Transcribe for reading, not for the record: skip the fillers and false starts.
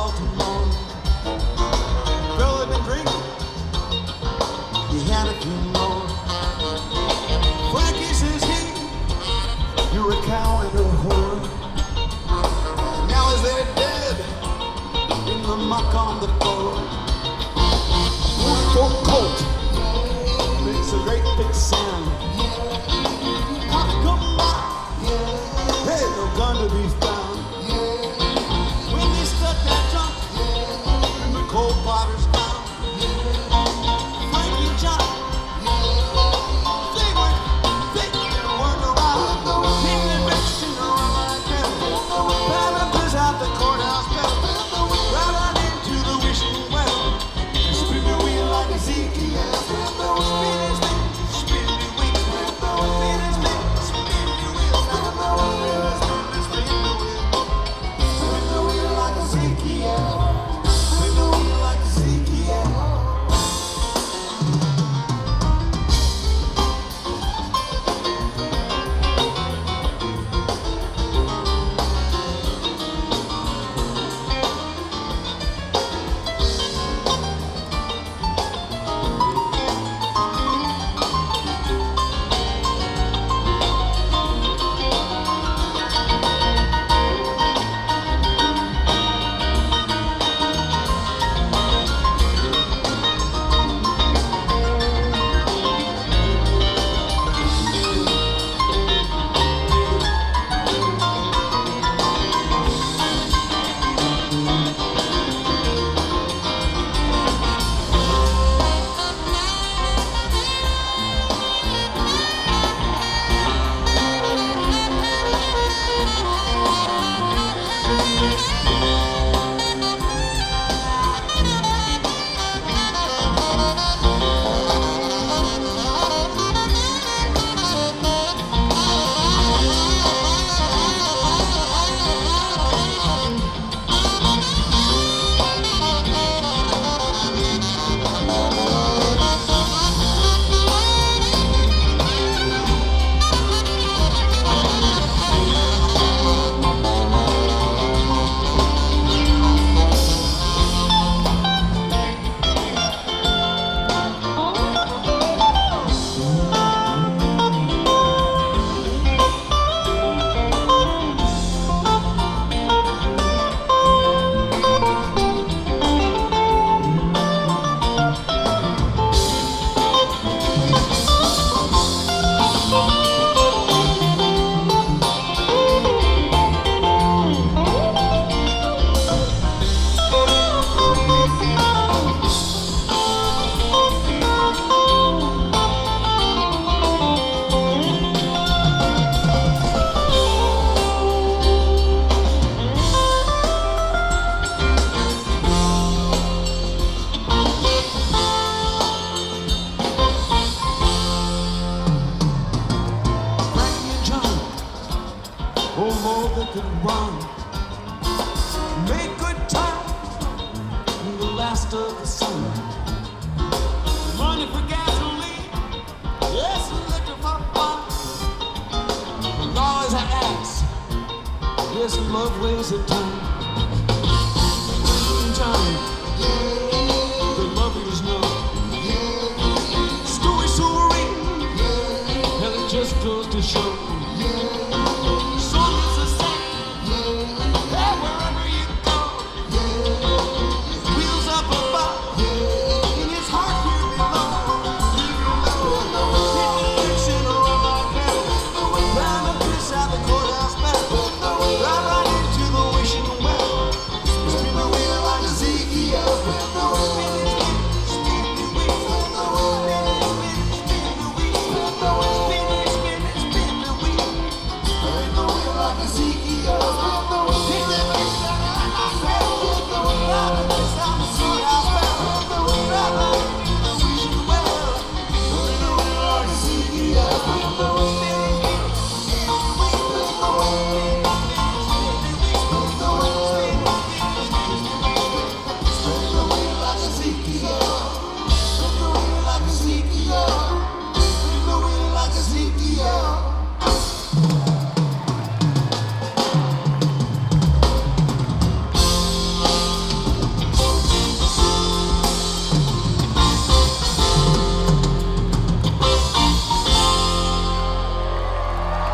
Baltimore. Fella been drinking, he had a few more. Frankie says you're a cow and a whore. Now as they're dead in the muck on the floor, one for colt makes a great big sound. Pop come by, hey, no gun to be found. When they stuck that trunk in the coal potter's town, Frankie John, they weren't around. People rich around like hell. Parables out the courthouse bell. Right out into the wishing well. Spin the wheel like Ezekiel. Spin his wheel, spin the wheel. Spin his wheel, spin the wheel. Spin the wheel. Spin the wheel like Ezekiel. Spin the wheel like Ezekiel. Oh Lord, that could run, make good time in the last of the summer. Money for gasoline, yes, liquor for fun. Law is an axe, yes, love weighs a ton.